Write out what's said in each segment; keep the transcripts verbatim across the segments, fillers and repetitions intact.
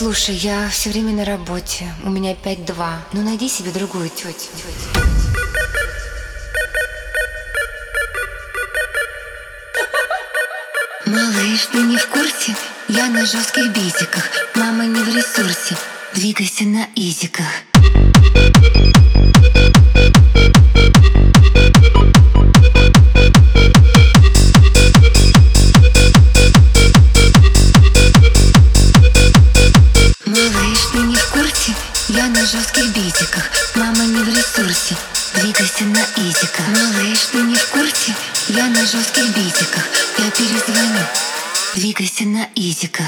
Слушай, я все время на работе, у меня пять два. Ну найди себе другую тетю. Малыш, ты не в курсе? Я на жестких битиках. Мама не в ресурсе. Двигайся на изиках. Малыш, ты не в курсе? Я на жестких битиках. Мама не в ресурсе. Двигайся на изиках. Малыш, ты не в курсе? Я на жестких битиках. Я перезвоню. Двигайся на изиках.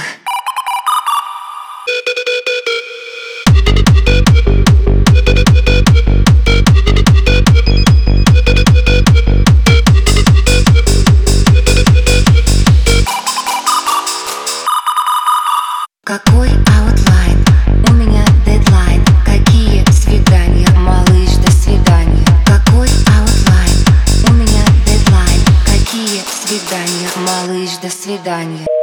Какой аутлайн? У меня дедлайн. Какие свидания? Малыш, до свидания. Какой аутлайн? У меня дедлайн. Какие свидания? Малыш, до свидания.